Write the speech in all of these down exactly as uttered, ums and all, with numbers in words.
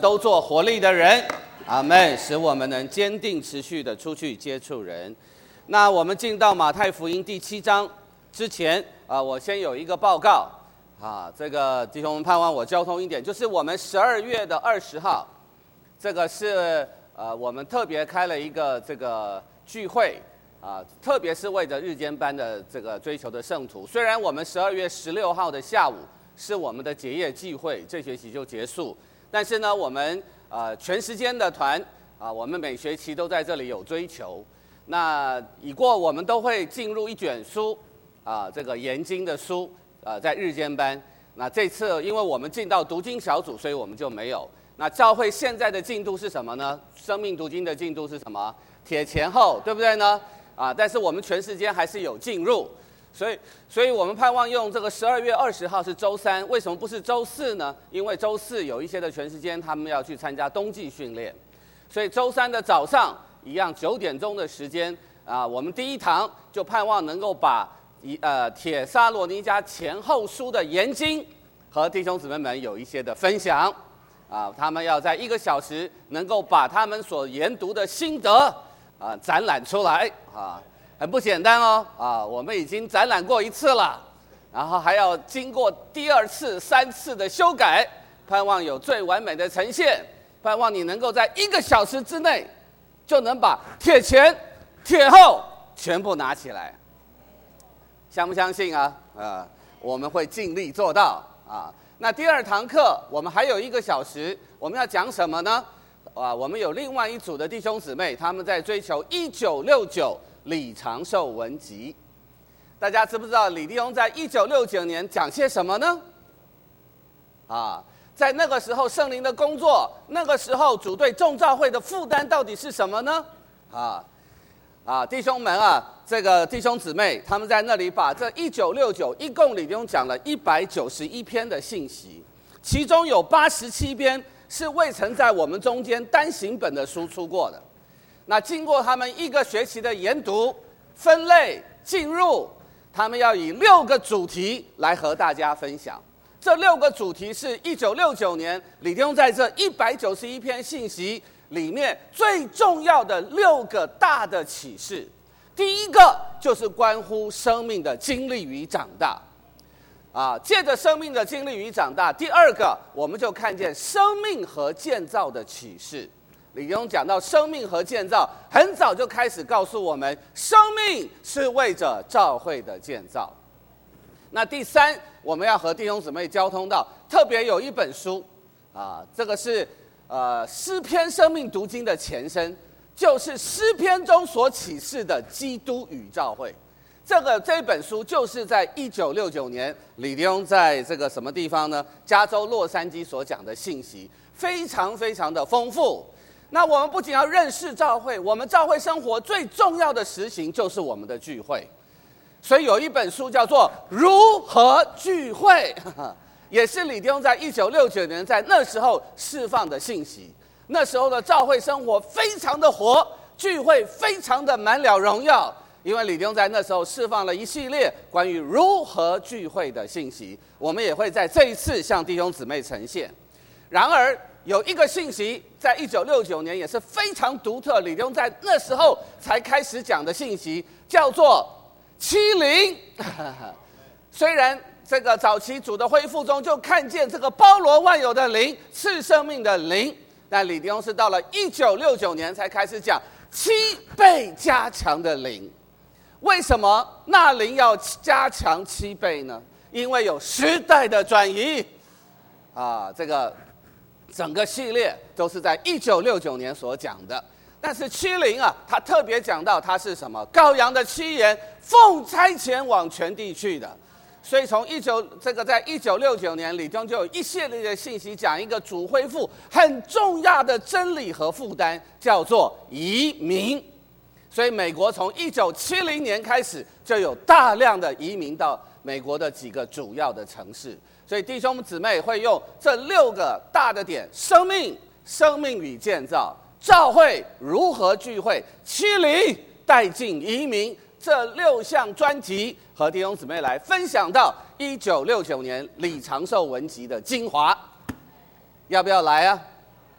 都做活力的人，阿们，使我们能坚定持续的出去接触人。那我们进到马太福音第七章之前啊，我先有一个报告啊，这个弟兄们盼望我交通一点，就是我们十二月的二十号，这个是呃我们特别开了一个这个聚会啊，特别是为着日间班的这个追求的圣徒。虽然我们十二月十六号的下午是我们的结业聚会，这学期就结束。但是呢，我们呃全时间的团啊，我们每学期都在这里有追求。那已过我们都会进入一卷书啊，这个研经的书啊，在日间班。那这次因为我们进到读经小组，所以我们就没有。那教会现在的进度是什么呢？生命读经的进度是什么？帖前后，对不对呢？啊，但是我们全时间还是有进入。所以，所以我们盼望用这个十二月二十号是周三，为什么不是周四呢？因为周四有一些的全时间他们要去参加冬季训练，所以周三的早上一样九点钟的时间啊，我们第一堂就盼望能够把一呃帖撒罗尼迦前后书的研经和弟兄姊妹们有一些的分享啊，他们要在一个小时能够把他们所研读的心得啊展览出来啊。很不简单哦，啊，我们已经展览过一次了，然后还要经过第二次、三次的修改，盼望有最完美的呈现，盼望你能够在一个小时之内，就能把帖前、帖后全部拿起来，相不相信啊？啊，我们会尽力做到啊。那第二堂课我们还有一个小时，我们要讲什么呢？啊，我们有另外一组的弟兄姊妹，他们在追求一九六九。李长寿文集，大家知不知道李弟兄在一九六九年讲些什么呢？啊，在那个时候圣灵的工作，那个时候主对众教会的负担到底是什么呢？啊啊，弟兄们啊，这个弟兄姊妹，他们在那里把这一九六九一共李弟兄讲了一百九十一篇的信息，其中有八十七篇是未曾在我们中间单行本的书出过的。那经过他们一个学期的研读、分类、进入，他们要以六个主题来和大家分享。这六个主题是一九六九年李弟兄在这一百九十一篇信息里面最重要的六个大的启示。第一个就是关乎生命的经历与长大，啊，借着生命的经历与长大。第二个，我们就看见生命和建造的启示。李弟兄讲到生命和建造，很早就开始告诉我们，生命是为着教会的建造。那第三，我们要和弟兄姊妹交通到，特别有一本书啊，这个是呃诗篇生命读经的前身，就是诗篇中所启示的基督与教会。这个这本书就是在一九六九年李弟兄在这个什么地方呢？加州洛杉矶所讲的信息，非常非常的丰富。那我们不仅要认识教会，我们教会生活最重要的实行就是我们的聚会。所以有一本书叫做《如何聚会》，也是李弟兄在一九六九年在那时候释放的信息。那时候的教会生活非常的活，聚会非常的满了荣耀，因为李弟兄在那时候释放了一系列关于如何聚会的信息，我们也会在这一次向弟兄姊妹呈现。然而有一个信息，在一九六九年也是非常独特，李弟兄在那时候才开始讲的信息，叫做欺凌。虽然这个早期主的恢复中就看见这个包罗万有的灵，赐生命的灵，但李弟兄是到了一九六九年才开始讲七倍加强的灵。为什么那灵要加强七倍呢？因为有时代的转移啊，这个整个系列都是在一九六九年所讲的。但是欺凌啊，他特别讲到他是什么？羔羊的七言，奉差遣往全地去的。所以从一九这个在一九六九年里中就有一系列的信息，讲一个主恢复很重要的真理和负担，叫做移民。所以美国从一九七零年开始就有大量的移民到美国的几个主要的城市。所以弟兄姊妹会用这六个大的点：生命、生命与建造、教会如何聚会、欺凌、带进移民，这六项专辑和弟兄姊妹来分享到一九六九年李长寿文集的精华。要不要来啊？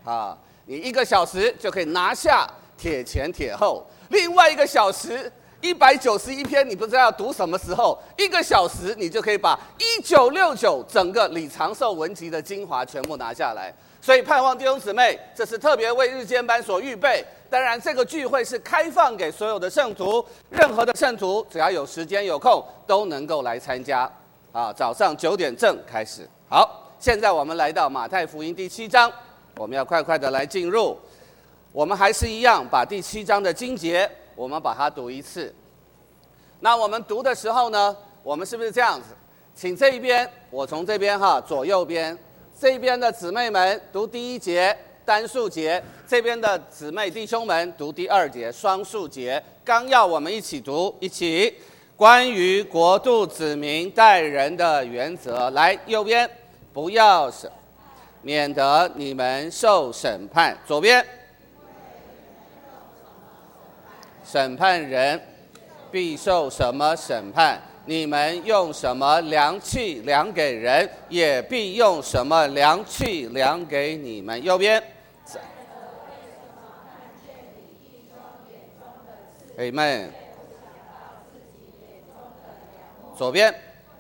啊，你一个小时就可以拿下铁前铁后，另外一个小时一百九十一篇，你不知道要读什么时候，一个小时你就可以把一九六九整个李长寿文集的精华全部拿下来。所以盼望弟兄姊妹，这是特别为日间班所预备。当然，这个聚会是开放给所有的圣徒，任何的圣徒只要有时间有空都能够来参加。啊，早上九点正开始。好，现在我们来到马太福音第七章，我们要快快的来进入。我们还是一样，把第七章的经节，我们把它读一次。那我们读的时候呢，我们是不是这样子？请这一边，我从这边哈，左右边。这边的姊妹们读第一节单数节，这边的姊妹弟兄们读第二节双数节。纲要我们一起读，一起。关于国度子民待人的原则，来右边，不要审，免得你们受审判。左边，审判人必受什么审判？你们用什么量器量给人，也必用什么量器量给你们。右边 Amen。 左边，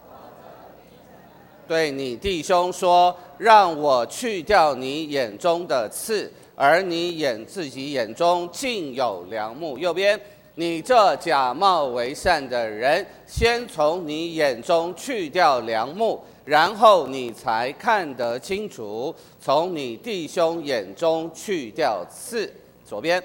对你弟兄说，让我去掉你眼中的刺，而你眼自己眼中尽有梁木。右边，你这假冒为善的人，先从你眼中去掉梁木，然后你才看得清楚，从你弟兄眼中去掉刺。左边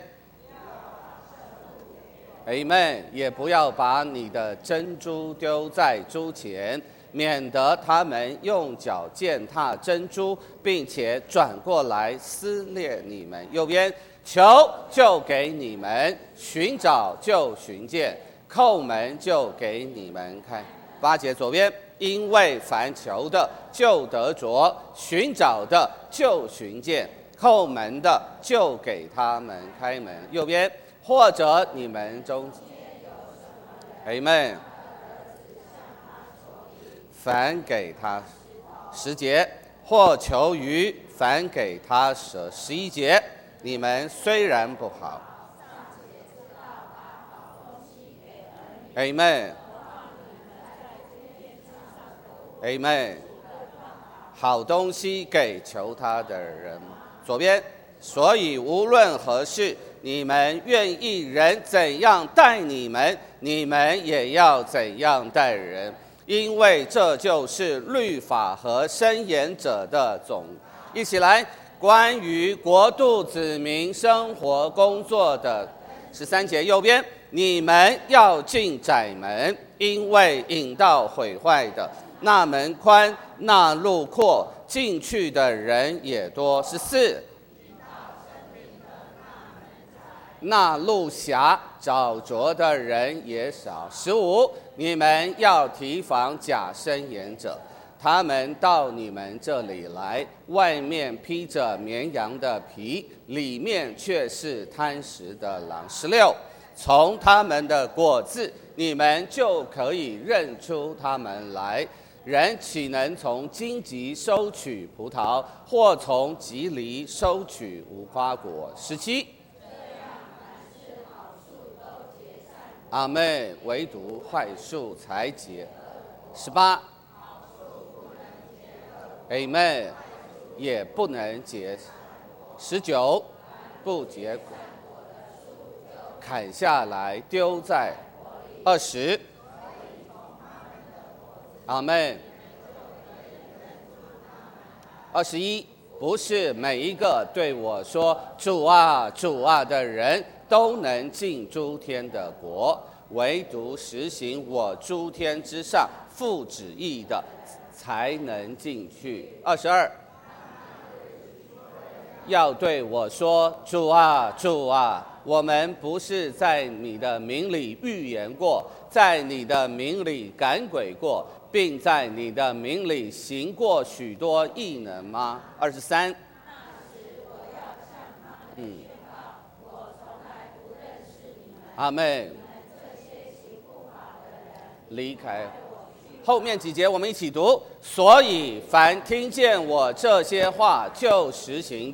Amen。 也不要把你的珍珠丢在猪前，免得他们用脚践踏珍珠，并且转过来撕裂你们。右边，求就给你们，寻找就寻见，叩门就给你们开。八节左边，因为凡求的就得着，寻找的就寻见，叩门的就给他们开门。右边，或者你们中 Amen。 凡给他十节，或求鱼，凡给他蛇。十一节，你们虽然不好 Amen。 Amen。 好东西给求他的人。左边，所以无论何事，你们愿意人怎样待你们，你们也要怎样待人，因为这就是律法和箴言者的总。一起来，关于国度子民生活工作的十三节右边，你们要进窄门，因为引到毁坏的，那门宽，那路阔，进去的人也多。十四，那路狭，找着的人也少。十五，你们要提防假申言者，他们到你们这里来，外面披着绵羊的皮，里面却是贪食的狼。十六，从他们的果子，你们就可以认出他们来。人岂能从荆棘收取葡萄，或从棘藜收取无花果？十七。阿们，唯独坏树才结。十八。Amen， 也不能结。十九，不结果，砍下来丢在。二十。阿们。二十一，不是每一个对我说主啊主啊的人都能进诸天的国，唯独实行我诸天之上父旨意的才能进去。二十二，要对我说主啊主啊，我们不是在你的名里预言过，在你的名里赶鬼过，并在你的名里行过许多异能吗？二十三，嗯，阿们。离开后面几节我们一起读。所以凡听见我这些话就实行的，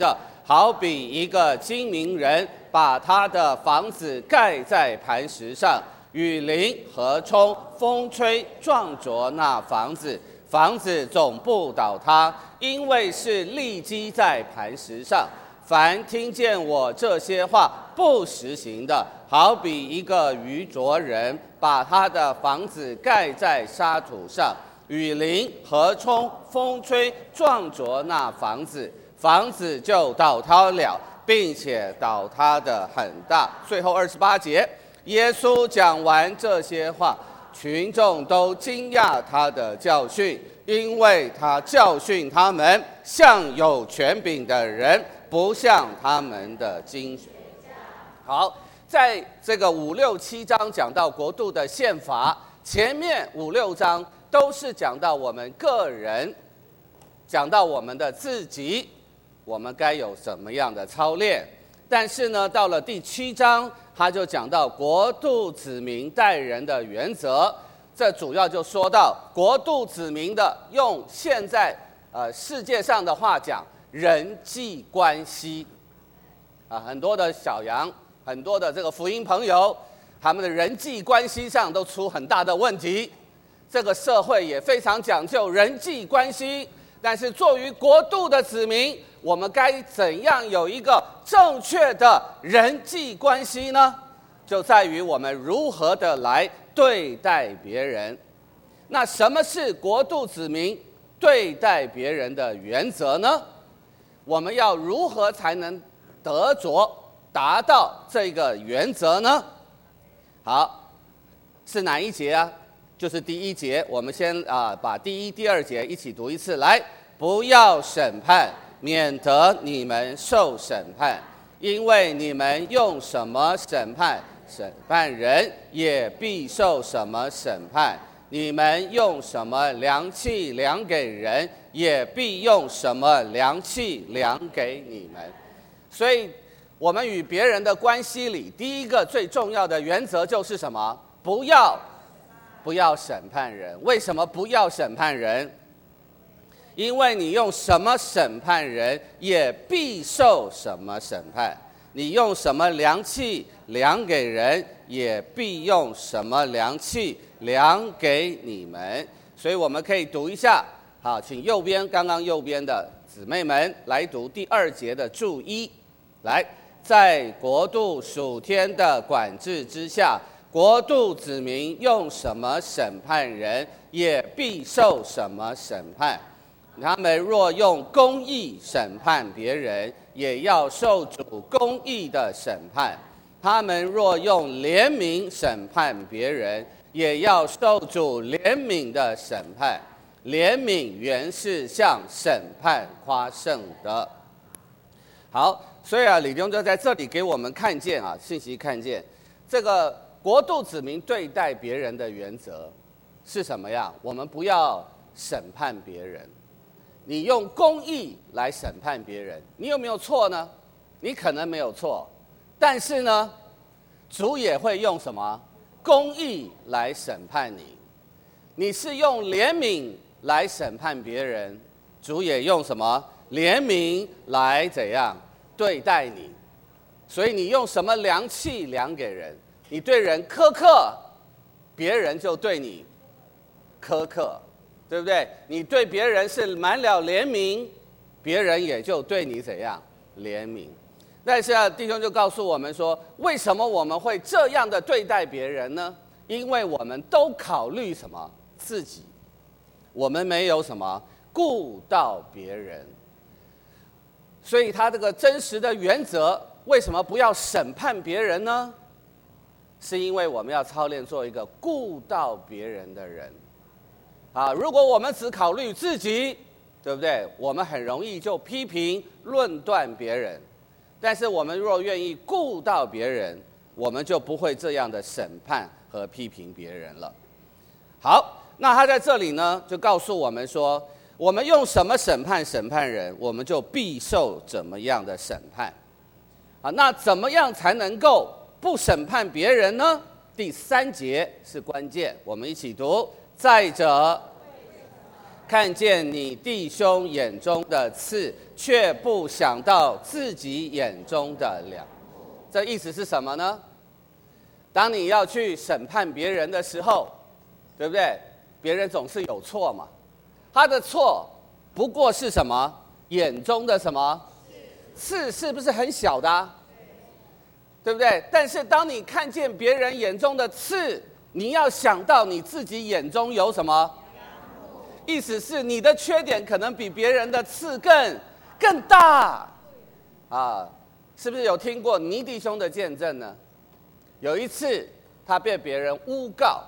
好比一个精明人把他的房子盖在磐石上，雨淋和冲，风吹撞着那房子，房子总不倒塌，因为是立基在磐石上。凡听见我这些话不实行的，好比一个愚拙人把他的房子盖在沙土上，雨淋和冲，风吹撞着那房子，房子就倒塌了，并且倒塌的很大。最后二十八节，耶稣讲完这些话，群众都惊讶他的教训，因为他教训他们像有权柄的人，不像他们的经学家。好，在这个五六七章讲到国度的宪法，前面五六章都是讲到我们个人，讲到我们的自己，我们该有什么样的操练。但是呢，到了第七章，他就讲到国度子民待人的原则。这主要就说到国度子民的，用现在呃世界上的话讲，人际关系啊，很多的小羊，很多的这个福音朋友，他们的人际关系上都出很大的问题。这个社会也非常讲究人际关系，但是作为国度的子民，我们该怎样有一个正确的人际关系呢？就在于我们如何的来对待别人。那什么是国度子民对待别人的原则呢？我们要如何才能得着达到这个原则呢？好，是哪一节啊？就是第一节。我们先啊把第一、第二节一起读一次。来，不要审判，免得你们受审判，因为你们用什么审判，审判人也必受什么审判。你们用什么量器量给人，也必用什么量器量给你们。所以我们与别人的关系里，第一个最重要的原则就是什么？不要不要审判人。为什么不要审判人？因为你用什么审判人，也必受什么审判。你用什么量器量给人，也必用什么量器量给你们。所以我们可以读一下，好，请右边刚刚右边的姊妹们来读第二节的注一。来，在国度属天的管制之下，国度子民用什么审判人，也必受什么审判。他们若用公义审判别人，也要受主公义的审判；他们若用怜悯审判别人，也要受主怜悯的审判。怜悯原是向审判夸胜的。好，所以啊，李弟兄就在这里给我们看见啊，信息看见这个国度子民对待别人的原则是什么样？我们不要审判别人。你用公义来审判别人，你有没有错呢？你可能没有错，但是呢，主也会用什么公义来审判你。你是用怜悯来审判别人，主也用什么怜悯来怎样对待你。所以你用什么量器量给人，你对人苛刻，别人就对你苛刻，对不对？你对别人是满了怜悯，别人也就对你怎样怜悯。但是啊，弟兄就告诉我们说，为什么我们会这样的对待别人呢？因为我们都考虑什么？自己，我们没有什么顾到别人。所以他这个真实的原则，为什么不要审判别人呢？是因为我们要操练做一个顾到别人的人。啊，如果我们只考虑自己，对不对？我们很容易就批评论断别人。但是我们若愿意顾到别人，我们就不会这样的审判和批评别人了。好，那他在这里呢，就告诉我们说，我们用什么审判审判人，我们就必受怎么样的审判。啊，那怎么样才能够不审判别人呢？第三节是关键，我们一起读。再者， 看见你弟兄眼中的刺，却不想到自己眼中的梁。这意思是什么呢？当你要去审判别人的时候，对不对？别人总是有错嘛，他的错不过是什么？眼中的什么刺，是不是很小的啊？对不对？但是当你看见别人眼中的刺，你要想到你自己眼中有什么？意思是你的缺点可能比别人的刺更更大啊！是不是有听过尼弟兄的见证呢？有一次他被别人诬告，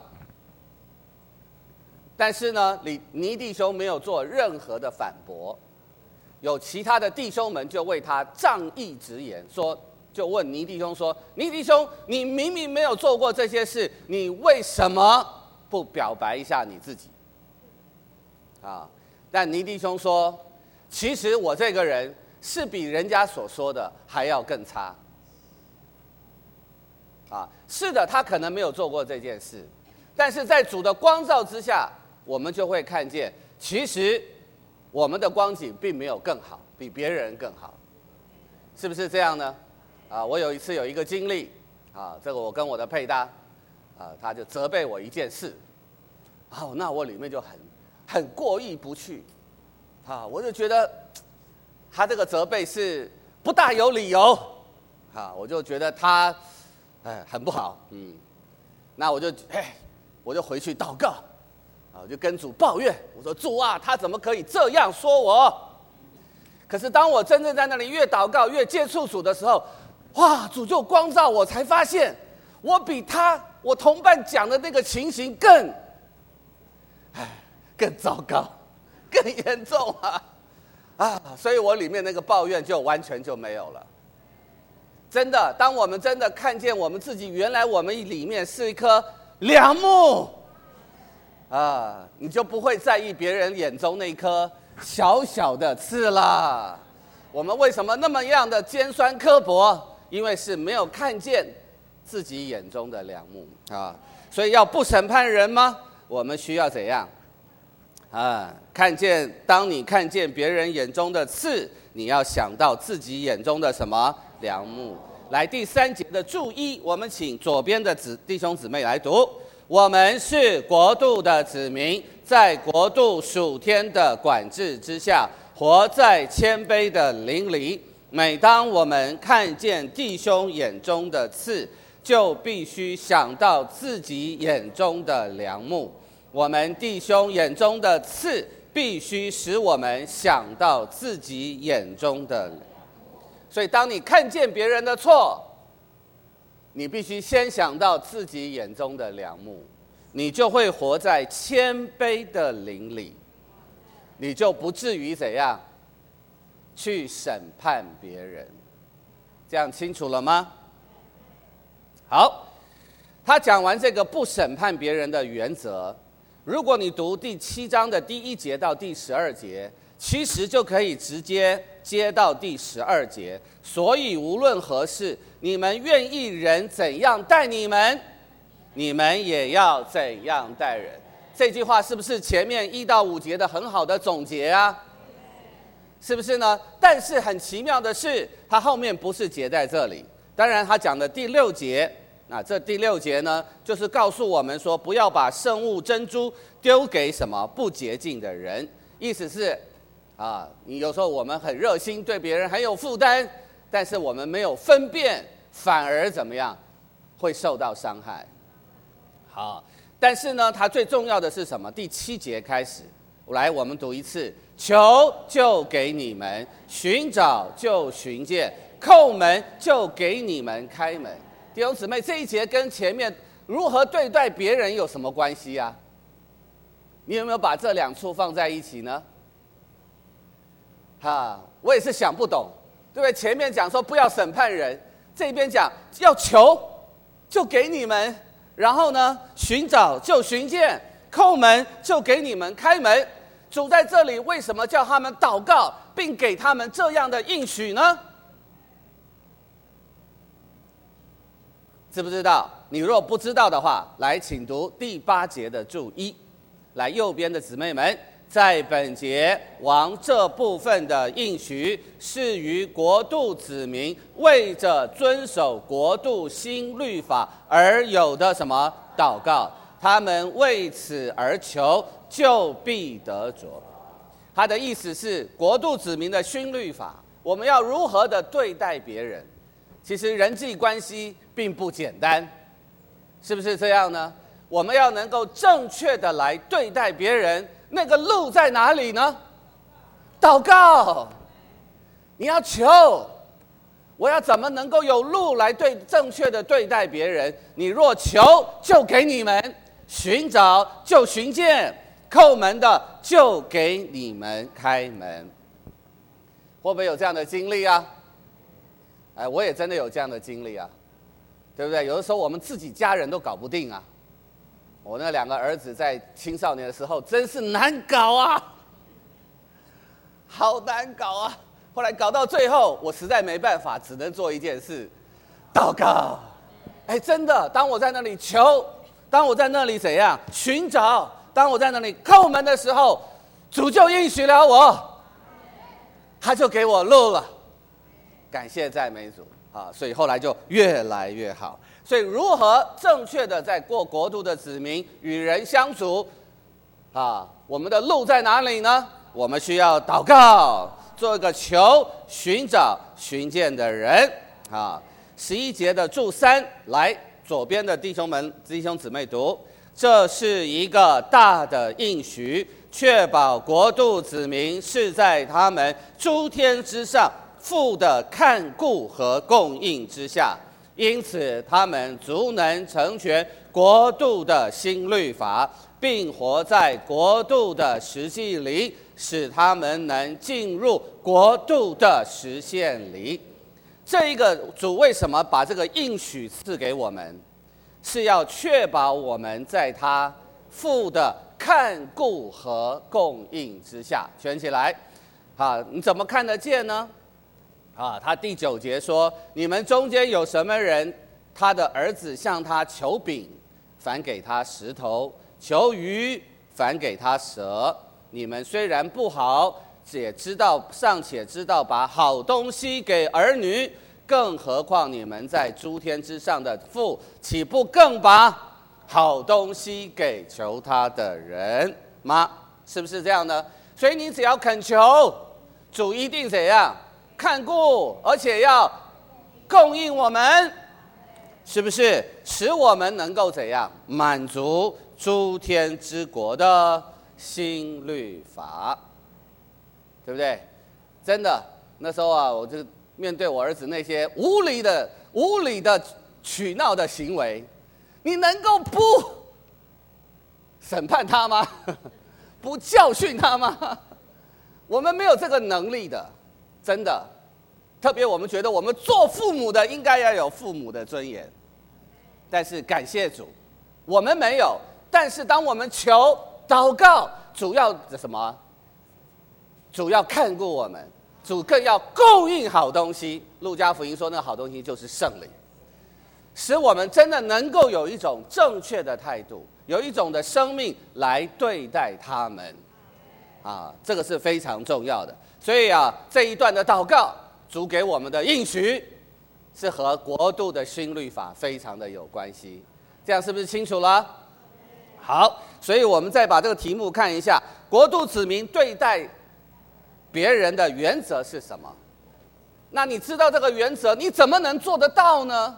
但是呢，尼尼弟兄没有做任何的反驳，有其他的弟兄们就为他仗义直言，说就问尼弟兄说：“尼弟兄，你明明没有做过这些事，你为什么不表白一下你自己？”啊！但尼弟兄说：“其实我这个人是比人家所说的还要更差。”啊，是的，他可能没有做过这件事，但是在主的光照之下，我们就会看见，其实我们的光景并没有更好，比别人更好，是不是这样呢？啊，我有一次有一个经历，啊，这个我跟我的配搭，啊，他就责备我一件事，哦，那我里面就很。很过意不去，啊，我就觉得他这个责备是不大有理由，啊，我就觉得他，哎，很不好，嗯，那我就，哎，我就回去祷告，啊，我就跟主抱怨，我说主啊，他怎么可以这样说我？可是当我真正在那里越祷告越接触主的时候，哇，主就光照我，才发现我比他我同伴讲的那个情形更，哎。更糟糕，更严重啊！啊，所以我里面那个抱怨就完全就没有了。真的，当我们真的看见我们自己，原来我们里面是一棵梁木啊，你就不会在意别人眼中那一颗小小的刺啦。我们为什么那么样的尖酸刻薄？因为是没有看见自己眼中的梁木啊。所以要不审判人吗？我们需要怎样？啊，看见，当你看见别人眼中的刺，你要想到自己眼中的什么梁木。来，第三节的注意，我们请左边的子弟兄姊妹来读：我们是国度的子民，在国度属天的管制之下，活在谦卑的灵里。每当我们看见弟兄眼中的刺，就必须想到自己眼中的梁木。我们弟兄眼中的刺，必须使我们想到自己眼中的。所以，当你看见别人的错，你必须先想到自己眼中的梁木，你就会活在谦卑的灵里，你就不至于怎样去审判别人。这样清楚了吗？好，他讲完这个不审判别人的原则。如果你读第七章的第一节到第十二节，其实就可以直接接到第十二节。所以无论何事，你们愿意人怎样待你们，你们也要怎样待人。这句话是不是前面一到五节的很好的总结啊？是不是呢？但是很奇妙的是，它后面不是结在这里。当然，他讲的第六节。那这第六节呢，就是告诉我们说，不要把圣物珍珠丢给什么不洁净的人。意思是，啊，你有时候我们很热心，对别人很有负担，但是我们没有分辨，反而怎么样，会受到伤害。好，但是呢，它最重要的是什么？第七节开始，来，我们读一次：求就给你们，寻找就寻见，叩门就给你们开门。弟兄姊妹，这一节跟前面如何对待别人有什么关系啊？你有没有把这两处放在一起呢？哈，我也是想不懂，对不对？前面讲说不要审判人，这边讲要求就给你们，然后呢，寻找就寻见，叩门就给你们开门。主在这里为什么叫他们祷告，并给他们这样的应许呢？知不知道？你若不知道的话，来，请读第八节的注一。来，右边的姊妹们， 在本节王这部分的应许，是于国度子民为着遵守国度新律法而有的什么祷告，他们为此而求，就必得着。他的意思是，国度子民的新律法，我们要如何的对待别人？其实人际关系并不简单，是不是这样呢？我们要能够正确的来对待别人，那个路在哪里呢？祷告，你要求，我要怎么能够有路来对正确的对待别人？你若求，就给你们；寻找，就寻见；叩门的，就给你们开门。会不会有这样的经历啊？哎，我也真的有这样的经历啊，对不对？有的时候我们自己家人都搞不定啊。我那两个儿子在青少年的时候真是难搞啊，好难搞啊！后来搞到最后，我实在没办法，只能做一件事：祷告。哎，真的，当我在那里求，当我在那里怎样寻找，当我在那里叩门的时候，主就应许了我，他就给我路了。感谢赞美主啊！所以后来就越来越好。所以如何正确的在过国度的子民与人相处啊？我们的路在哪里呢？我们需要祷告，做一个求、寻找、寻见的人啊。十一节的注三，来左边的弟兄们、弟兄姊妹读，这是一个大的应许，确保国度子民是在他们诸天之上父的看顾和供应之下。因此他们足能成全国度的新律法，并活在国度的实际里，使他们能进入国度的实现里。这一个主为什么把这个应许赐给我们，是要确保我们在他父的看顾和供应之下。选起来啊，你怎么看得见呢？啊，他第九节说：你们中间有什么人，他的儿子向他求饼，反给他石头；求鱼，反给他蛇。你们虽然不好，也知道尚且知道把好东西给儿女，更何况你们在诸天之上的父，岂不更把好东西给求他的人吗？是不是这样呢？所以你只要恳求，主一定怎样？看顾，而且要供应我们，是不是使我们能够怎样满足诸天之国的新律法？对不对？真的，那时候啊，我就面对我儿子那些无理的、无理的取闹的行为，你能够不审判他吗？不教训他吗？我们没有这个能力的。真的，特别我们觉得我们做父母的应该要有父母的尊严，但是感谢主，我们没有。但是当我们求祷告，主要什么？主要看顾我们，主更要供应好东西。路加福音说，那好东西就是圣灵，使我们真的能够有一种正确的态度，有一种的生命来对待他们。啊，这个是非常重要的。所以啊，这一段的祷告，主给我们的应许，是和国度的新律法非常的有关系。这样是不是清楚了？好，所以我们再把这个题目看一下：国度子民对待别人的原则是什么？那你知道这个原则，你怎么能做得到呢？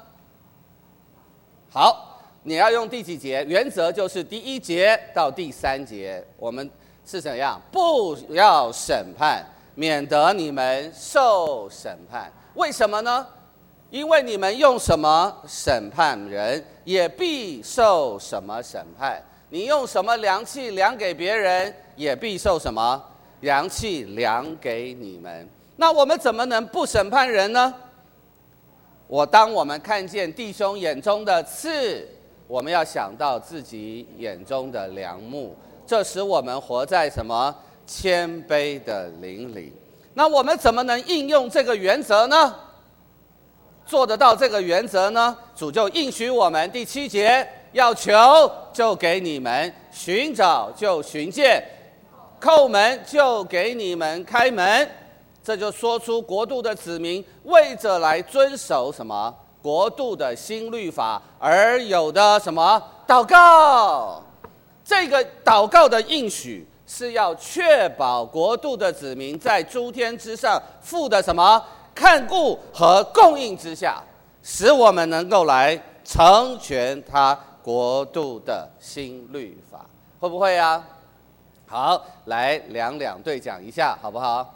好，你要用第几节？原则就是第一节到第三节，我们是怎样？不要审判，免得你们受审判。为什么呢？因为你们用什么审判人，也必受什么审判。你用什么量器量给别人，也必受什么量器量给你们。那我们怎么能不审判人呢？我当我们看见弟兄眼中的刺，我们要想到自己眼中的梁木，这使我们活在什么谦卑的灵里。那我们怎么能应用这个原则呢？做得到这个原则呢？主就应许我们第七节，要求就给你们，寻找就寻见， 叩门就给你们开门。这就说出国度的子民为着来遵守什么国度的新律法而有的什么祷告。这个祷告的应许是要确保国度的子民在诸天之上父的什么看顾和供应之下，使我们能够来成全他国度的新律法。会不会啊？好，来两两对讲一下好不好？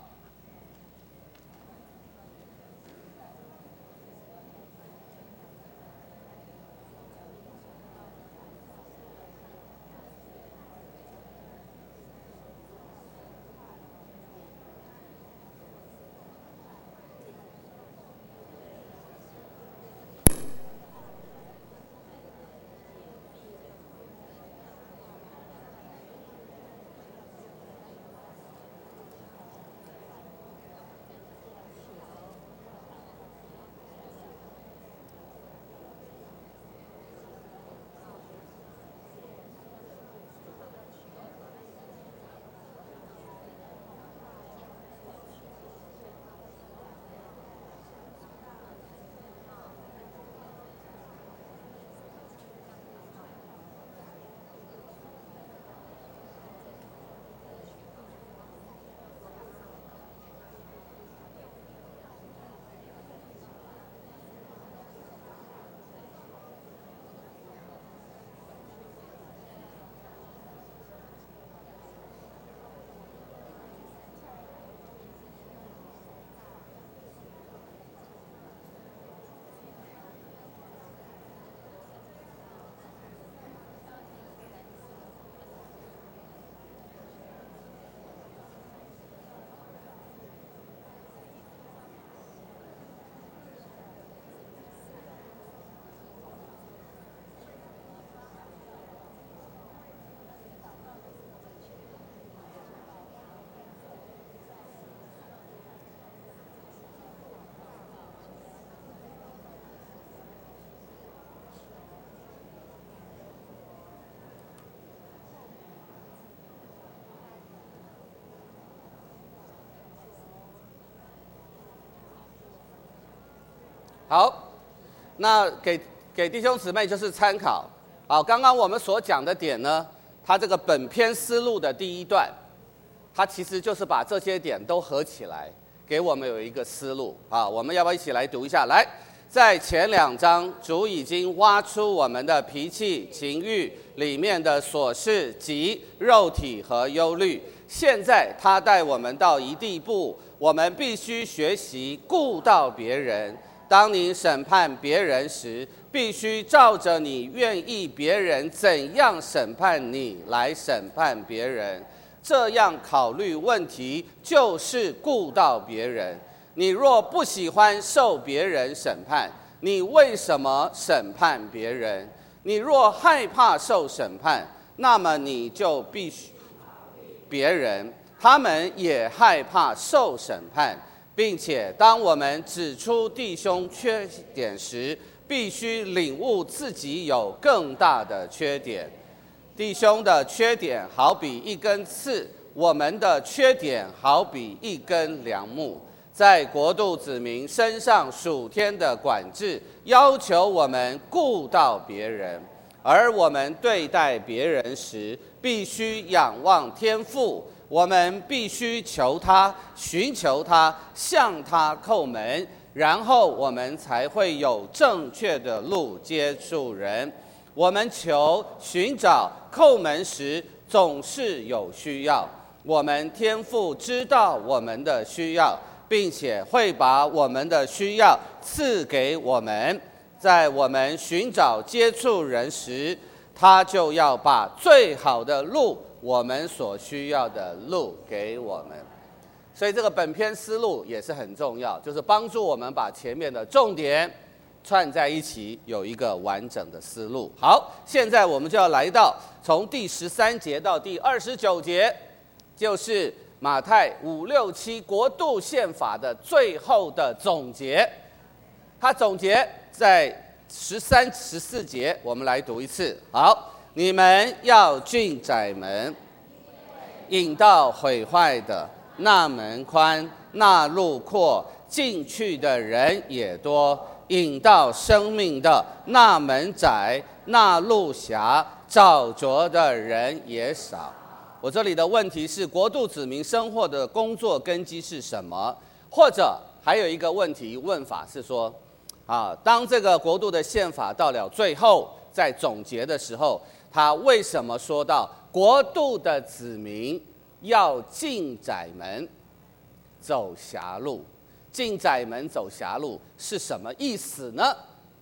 好，那给给弟兄姊妹就是参考。好，刚刚我们所讲的点呢，它这个本篇思路的第一段，它其实就是把这些点都合起来，给我们有一个思路啊。我们要不要一起来读一下？来，在前两章，主已经挖出我们的脾气、情欲里面的琐事及肉体和忧虑。现在他带我们到一地步，我们必须学习顾到别人。当你审判别人时，必须照着你愿意别人怎样审判你来审判别人。这样考虑问题，就是顾到别人。你若不喜欢受别人审判，你为什么审判别人？你若害怕受审判，那么你就必须别人，他们也害怕受审判。并且当我们指出弟兄缺点时，必须领悟自己有更大的缺点。弟兄的缺点好比一根刺，我们的缺点好比一根梁木。在国度子民身上属天的管制，要求我们顾到别人，而我们对待别人时，必须仰望天父。我们必须求他，寻求他，向他叩门，然后我们才会有正确的路接触人。我们求、寻找、叩门时，总是有需要。我们天父知道我们的需要，并且会把我们的需要赐给我们。在我们寻找接触人时，他就要把最好的路，我们所需要的路给我们。所以这个本篇思路也是很重要，就是帮助我们把前面的重点串在一起，有一个完整的思路。好，现在我们就要来到从第十三节到第二十九节，就是马太五六七国度宪法的最后的总结。他总结在十三、十四节，我们来读一次。好，你们要进窄门， 引到毁坏的，那门宽，那路阔，进去的人也多；引到生命的，那门窄，那路狭，找着的人也少。我这里的问题是，国度子民生活的工作根基是什么？或者还有一个问题问法是说，啊，当这个国度的宪法到了最后，在总结的时候，他为什么说到国度的子民要进窄门，走狭路？进窄门走狭路是什么意思呢？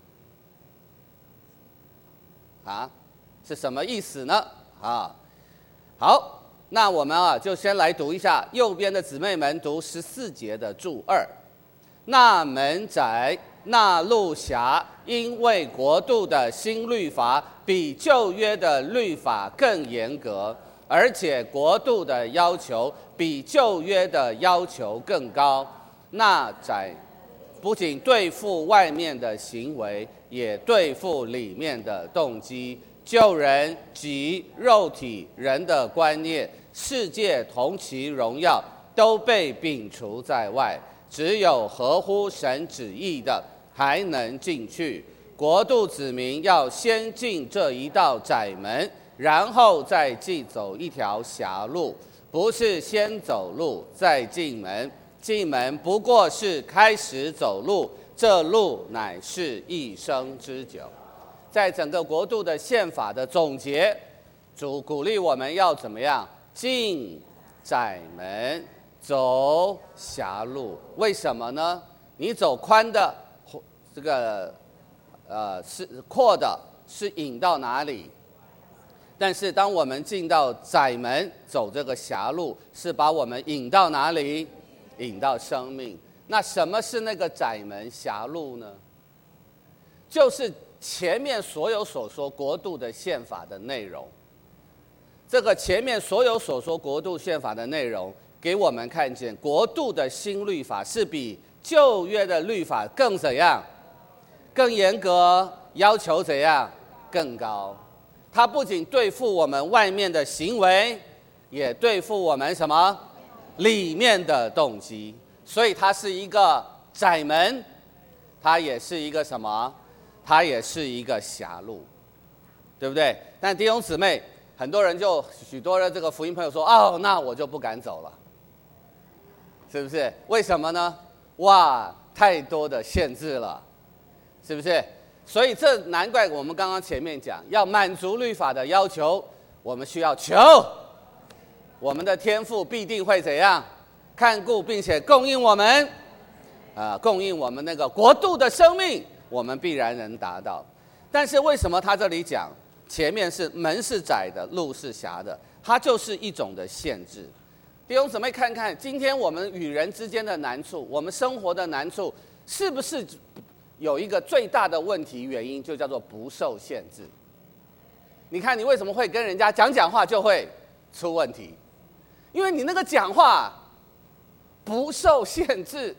啊，是什么意思呢？啊，好，那我们啊就先来读一下右边的姊妹们读十四节的注二。那门窄，那路狭，因为国度的新律法比旧约的律法更严格，而且国度的要求比旧约的要求更高。那窄不仅对付外面的行为，也对付里面的动机。救人及肉体人的观念，世界同其荣耀，都被摒除在外。只有合乎神旨意的还能进去。国度子民要先进这一道窄门，然后再进走一条狭路，不是先走路再进门。进门不过是开始走路，这路乃是一生之久。在整个国度的宪法的总结，主鼓励我们要怎么样？进窄门，走狭路。为什么呢？你走宽的，这个呃是阔的，是引到哪里？但是当我们进到窄门，走这个狭路，是把我们引到哪里？引到生命。那什么是那个窄门狭路呢？就是前面所有所说国度的宪法的内容。这个前面所有所说国度宪法的内容，给我们看见国度的新律法是比旧约的律法更怎样？更严格，要求怎样？更高。它不仅对付我们外面的行为，也对付我们什么？里面的动机。所以它是一个窄门，它也是一个什么？它也是一个狭路，对不对？但弟兄姊妹，很多人就许多的这个福音朋友说，哦，那我就不敢走了，是不是？为什么呢？哇，太多的限制了，是不是？所以这难怪我们刚刚前面讲，要满足律法的要求，我们需要求，我们的天父必定会怎样？看顾并且供应我们，啊、呃，供应我们那个国度的生命，我们必然能达到。但是为什么他这里讲前面是门是窄的，路是狭的？它就是一种的限制。弟兄姊妹，看看今天我们与人之间的难处，我们生活的难处，是不是有一个最大的问题原因，就叫做不受限制？你看你为什么会跟人家讲讲话就会出问题？因为你那个讲话不受限制，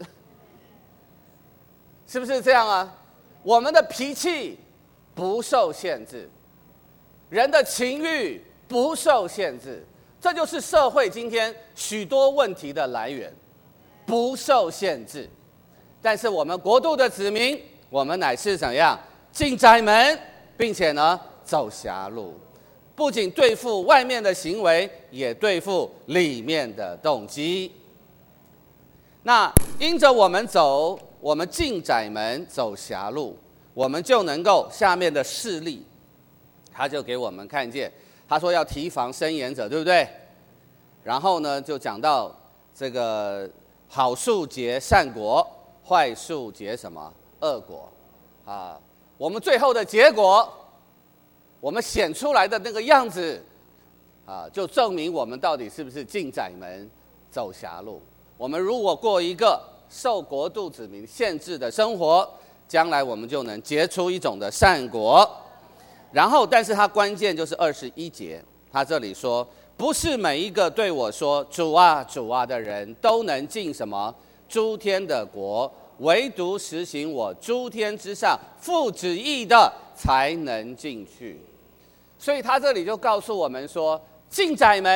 是不是这样啊？我们的脾气不受限制，人的情欲不受限制，这就是社会今天许多问题的来源，不受限制。但是我们国度的子民，我们乃是怎样？进窄门，并且呢走狭路，不仅对付外面的行为，也对付里面的动机。那因着我们走，我们进窄门走狭路，我们就能够下面的事例，他就给我们看见，他说要提防伸言者，对不对？然后呢，就讲到这个好树结善果，坏树结什么？恶果啊！我们最后的结果，我们显出来的那个样子啊，就证明我们到底是不是进窄门走狭路。我们如果过一个受国度子民限制的生活，将来我们就能结出一种的善果。然后，但是它关键就是二十一节，他这里说，不是每一个对我说主啊主啊的人都能进什么诸天的国，唯独实行我诸天之上父旨意的才能进去。所以他这里就告诉我们说，进窄门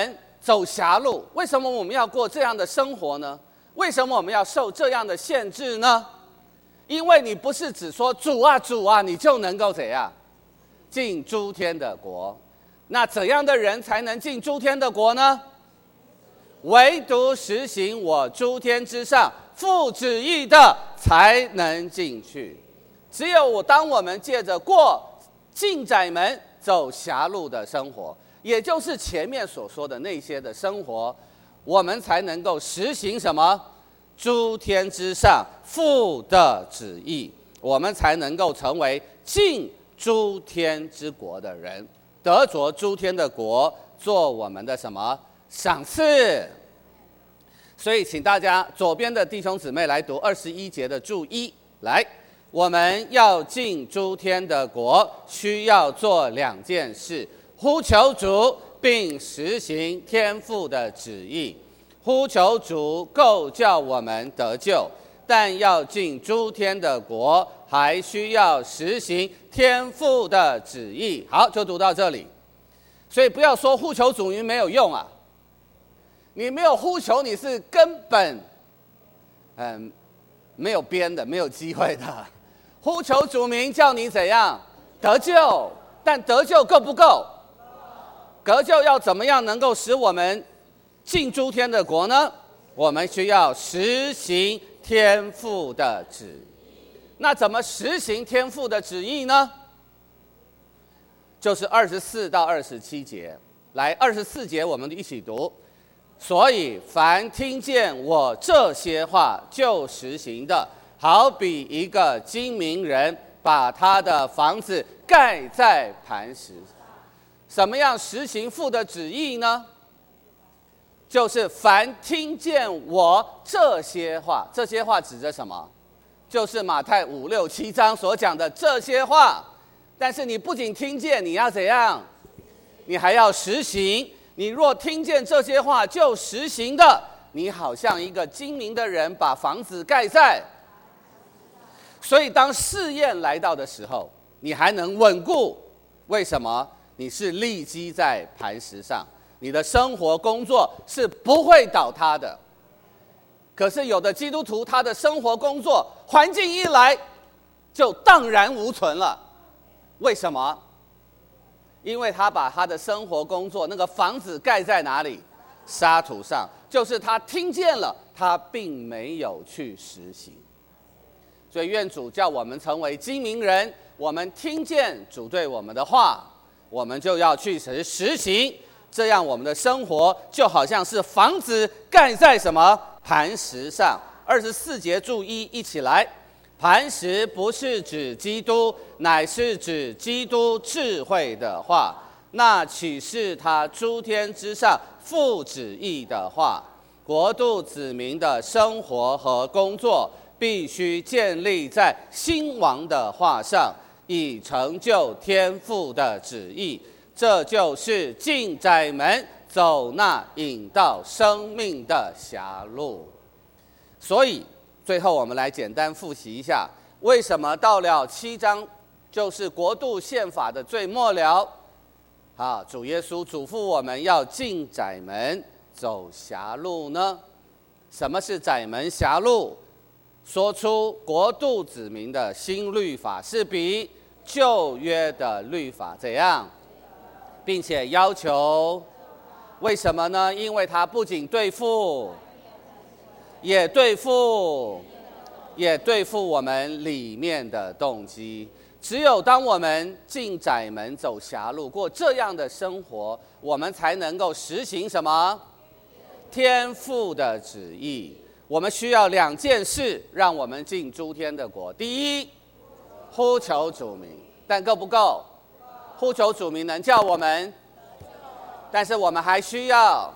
走狭路。为什么我们要过这样的生活呢？为什么我们要受这样的限制呢？因为你不是只说主啊主啊，你就能够怎样进诸天的国。那怎样的人才能进诸天的国呢？唯独实行我诸天之上父旨意的才能进去。只有我当我们借着过进窄门走狭路的生活，也就是前面所说的那些的生活，我们才能够实行什么？诸天之上父的旨意，我们才能够成为进诸天之国的人，得着诸天的国做我们的什么？赏赐。所以请大家左边的弟兄姊妹来读二十一节的注一。来，我们要进诸天的国，需要做两件事：呼求主，并实行天父的旨意。呼求主够叫我们得救，但要进诸天的国，还需要实行天父的旨意。好，就读到这里。所以不要说呼求主名没有用啊，你没有呼求，你是根本嗯没有边的，没有机会的。呼求主名叫你怎样得救，但得救够不够？得救要怎么样能够使我们进诸天的国呢？我们需要实行天父的旨意。那怎么实行天父的旨意呢？就是二十四到二十七节。来，二十四节我们一起读。所以凡听见我这些话就实行的，好比一个精明人把他的房子盖在磐石。什么样实行父的旨意呢？就是凡听见我这些话，这些话指着什么？就是马太五六七章所讲的这些话。但是你不仅听见，你要怎样？你还要实行。你若听见这些话就实行的，你好像一个精明的人把房子盖在。所以当试验来到的时候，你还能稳固。为什么？你是立基在磐石上，你的生活工作是不会倒塌的。可是有的基督徒，他的生活工作环境一来就荡然无存了。为什么？因为他把他的生活工作那个房子盖在哪里？沙土上。就是他听见了，他并没有去实行。所以愿主叫我们成为精明人，我们听见主对我们的话，我们就要去实实行，这样我们的生活就好像是房子盖在什么？磐石上。二十四节注一，一起来。磐石不是指基督，乃是指基督智慧的话，那岂是他诸天之上父旨意的话？国度子民的生活和工作必须建立在兴亡的话上，以成就天父的旨意。这就是进窄门，走那引到生命的狭路。所以最后我们来简单复习一下，为什么到了七章，就是国度宪法的最末了，啊，主耶稣嘱咐我们要进窄门走狭路呢？什么是窄门狭路？说出国度子民的新律法是比旧约的律法怎样，并且要求，为什么呢？因为它不仅对付，也对付，也对付我们里面的动机。只有当我们进窄门走狭路，过这样的生活，我们才能够实行什么？天父的旨意。我们需要两件事，让我们进诸天的国。第一，呼求主名，但够不够？呼求主名能叫我们，但是我们还需要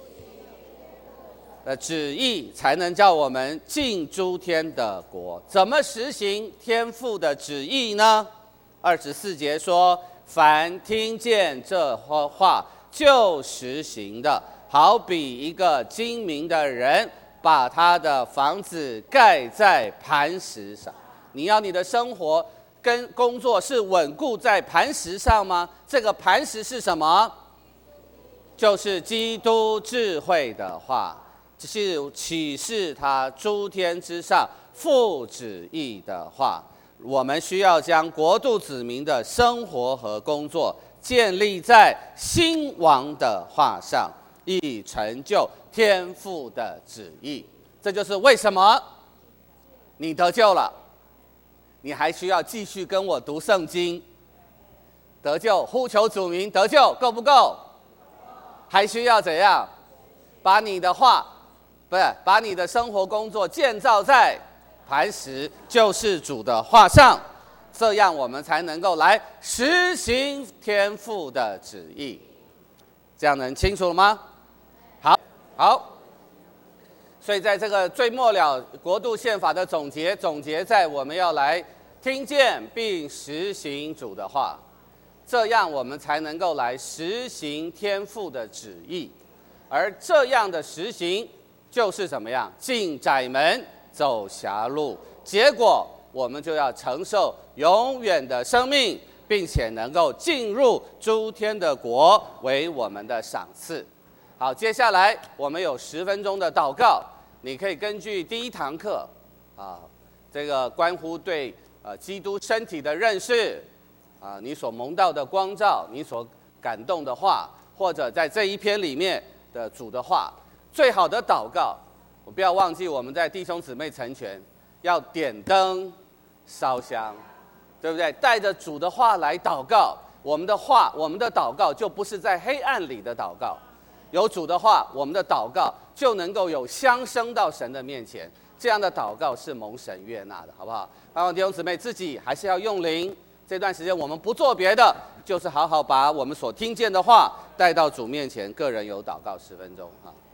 的旨意，才能叫我们进诸天的国。怎么实行天父的旨意呢？二十四节说，凡听见这话就实行的，好比一个精明的人把他的房子盖在磐石上。你要你的生活跟工作是稳固在磐石上吗？这个磐石是什么？ 就是基督智慧的话，是启示他诸天之上父旨意的话。我们需要将国度子民的生活和工作建立在新王的话上，以成就天父的旨意。这就是为什么你得救了，你还需要继续跟我读圣经。得救，呼求主名，得救够不够？还需要怎样？把你的话，不是把你的生活工作建造在磐石救世主的话上，这样我们才能够来实行天父的旨意。这样能清楚了吗？好，好。所以在这个最末了国度宪法的总结，总结在我们要来听见并实行主的话，这样我们才能够来实行天父的旨意。而这样的实行就是怎么样？进窄门走狭路，结果我们就要承受永远的生命，并且能够进入诸天的国为我们的赏赐。好，接下来我们有十分钟的祷告，你可以根据第一堂课啊，这个关乎对呃基督身体的认识啊，你所蒙到的光照，你所感动的话，或者在这一篇里面的主的话，最好的祷告。我不要忘记，我们在弟兄姊妹成全，要点灯、烧香，对不对？带着主的话来祷告，我们的话，我们的祷告就不是在黑暗里的祷告。有主的话，我们的祷告就能够有相升到神的面前，这样的祷告是蒙神悦纳的，好不好？盼望弟兄姊妹自己还是要用灵。这段时间我们不做别的，就是好好把我们所听见的话带到主面前，个人有祷告十分钟哈。